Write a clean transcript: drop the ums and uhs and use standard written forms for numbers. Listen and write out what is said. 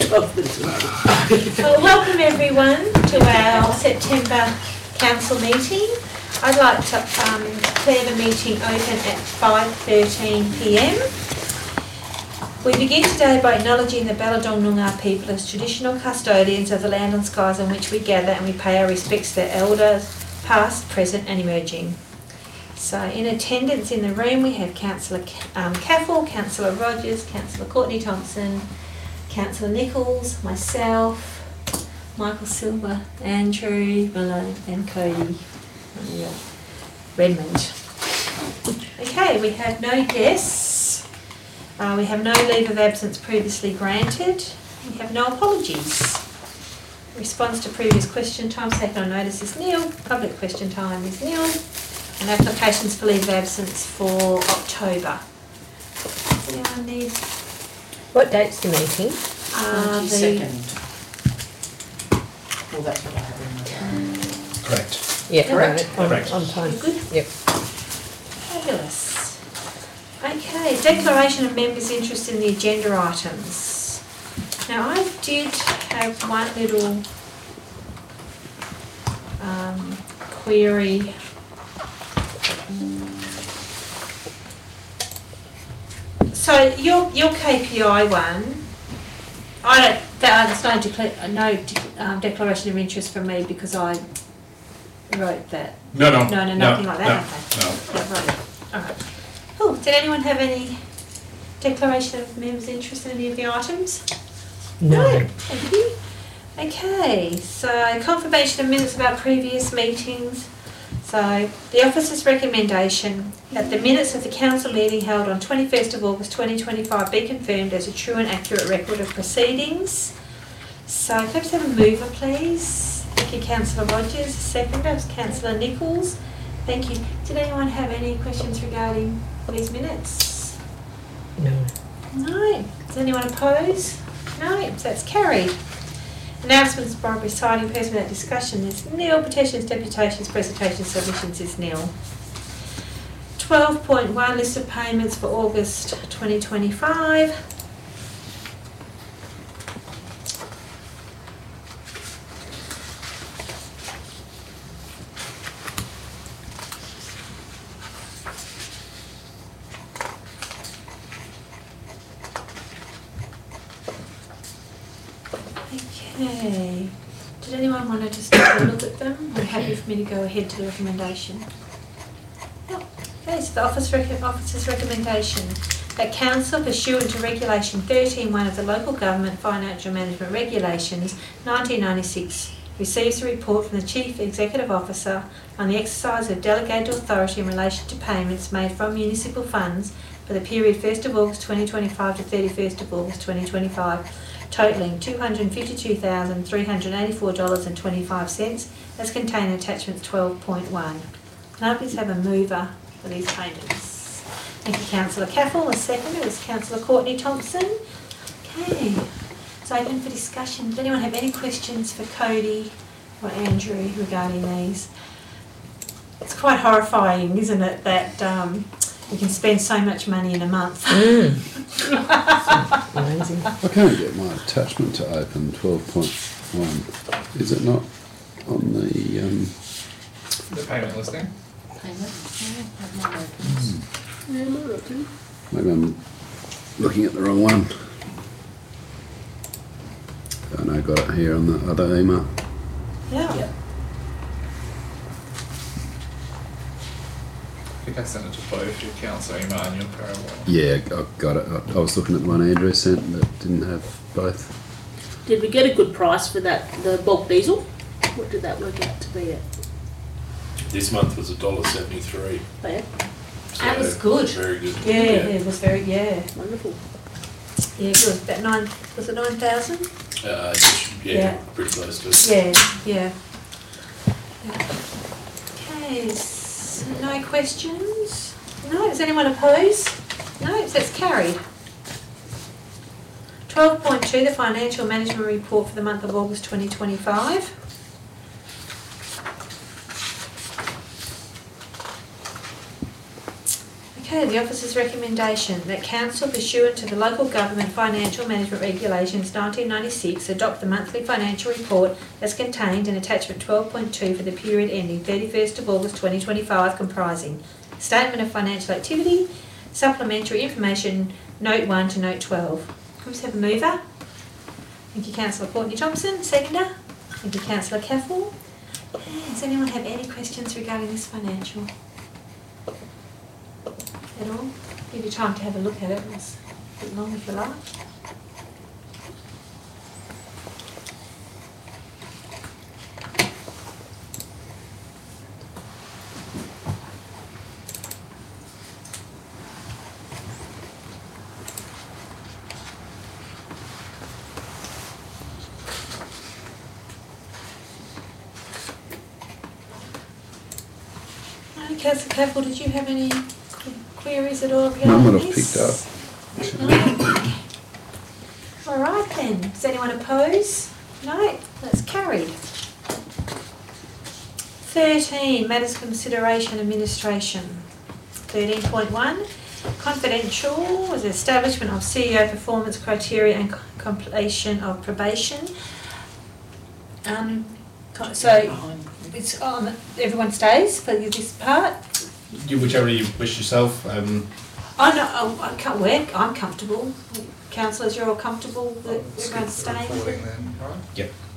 Well, welcome everyone to our September council meeting. I'd like to declare the meeting open at 5:13 p.m. We begin today by acknowledging the Balladong Noongar people as traditional custodians of the land and skies on which we gather, and we pay our respects to their elders, past, present and emerging. So in attendance in the room we have Councillor Caffel, Councillor Rogers, Councillor Courtney Thompson, Councillor Nichols, myself, Michael Silver, Andrew, Malone and Cody Redmond. Okay, we have no guests. We have no leave of absence previously granted. We have no apologies. Response to previous question time taken on notice is nil. Public question time is nil. And applications for leave of absence for October. Does anyone need? What date's the meeting? 22nd. Well, that's what I have in my diary. Correct. Yeah, Correct. On time. You good? Yep. Fabulous. Okay, declaration of members' interest in the agenda items. Now I did have one little query. So your KPI one, there's no declaration of interest from me because I wrote that. No, Nothing like that. No. Yeah, right. All right. Cool. Did anyone have any declaration of members' interest in any of the items? No. Thank you. Okay, so confirmation of minutes about previous meetings. So the officer's recommendation that the minutes of the council meeting held on 21st of August 2025 be confirmed as a true and accurate record of proceedings. So can I just have a mover please? Thank you, Councillor Rogers. A seconder is Councillor Nichols. Thank you. Did anyone have any questions regarding these minutes? No. No. Does anyone oppose? No. So that's carried. Announcements by presiding person without discussion is nil. Petitions, deputations, presentations, submissions is nil. 12.1 list of payments for August 2025. Okay. Did anyone want to just have a look at them? Or happy for me to go ahead to the recommendation? Yep. Okay, so the officer's recommendation that council, pursuant to Regulation 13(1) of the Local Government Financial Management Regulations 1996, receives a report from the Chief Executive Officer on the exercise of delegated authority in relation to payments made from municipal funds for the period 1st of August 2025 to 31st of August 2025. Totalling $252,384.25 as contained in attachments 12.1. Can I please have a mover for these payments? Thank you, Councillor Caffel. A seconder is Councillor Courtney Thompson. Okay, it's open for discussion. Does anyone have any questions for Cody or Andrew regarding these? It's quite horrifying, isn't it, that you can spend so much money in a month. Amazing. I can't get my attachment to open 12.1. Is it not on the payment listing? Maybe I'm looking at the wrong one. I know I got it here on the other email. Yeah. I think I sent it to both your council email and your parallel. Yeah, I got it. I was looking at the one Andrew sent that didn't have both. Did we get a good price for that, the bulk diesel? What did that work out to be at? This month was $1.73. Yeah. So That was good. Very good. Yeah, it was very, Wonderful. Yeah, good. About 9, was it 9,000? Yeah, pretty close to it. Yeah. Okay, so no questions? No, does anyone oppose? No, so it's carried. 12.2, the Financial Management Report for the month of August 2025. Okay, the officer's recommendation that council pursuant to the Local Government Financial Management Regulations 1996 adopt the monthly financial report as contained in attachment 12.2 for the period ending 31st of August 2025 comprising statement of financial activity, supplementary information, note 1 to note 12. Can we just have a mover? Thank you, Councillor Courtney Thompson. Seconder? Thank you, Councillor Caffel. Does anyone have any questions regarding this financial? At all? Give you time to have a look at it. It's a bit long if you like. Councillor Caffel, did you have any queries at all regarding None that I've this? picked up. No? All right then. Does anyone oppose? No? That's carried. 13. Matters of consideration administration. 13.1. Confidential was the establishment of CEO performance criteria and completion of probation. So it's on. Everyone stays for this part. Whichever you wish yourself. Oh no, I can't work. I'm comfortable. Councillors, you're all comfortable that everyone's staying? Reporting then, right? Yep.